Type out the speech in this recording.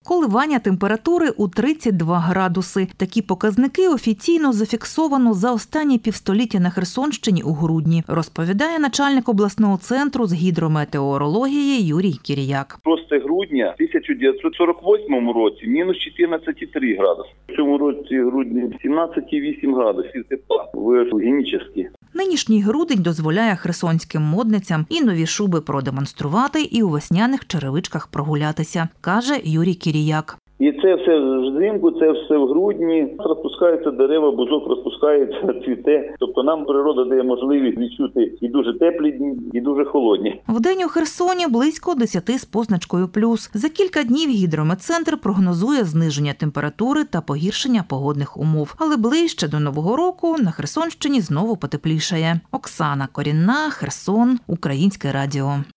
Коливання температури у 32 градуси. Такі показники офіційно зафіксовано за останні півстоліття на Херсонщині у грудні, розповідає начальник обласного центру з гідрометеорології Юрій Кіріяк. 6 грудня 1948 році мінус 14,3 градуси. В цьому році грудні 17,8 градусів тепла. Ви генічні. Нинішній грудень дозволяє херсонським модницям і нові шуби продемонструвати, і у весняних черевичках прогулятися, каже Юрій Кіріяк. І це все взимку, це все в грудні. Розпускаються дерева, бузок розпускається, цвіте. Тобто нам природа дає можливість відчути і дуже теплі дні, і дуже холодні. Вдень у Херсоні близько 10 з позначкою плюс. За кілька днів гідрометцентр прогнозує зниження температури та погіршення погодних умов. Але ближче до Нового року на Херсонщині знову потеплішає. Оксана Корінна, Херсон, Українське радіо.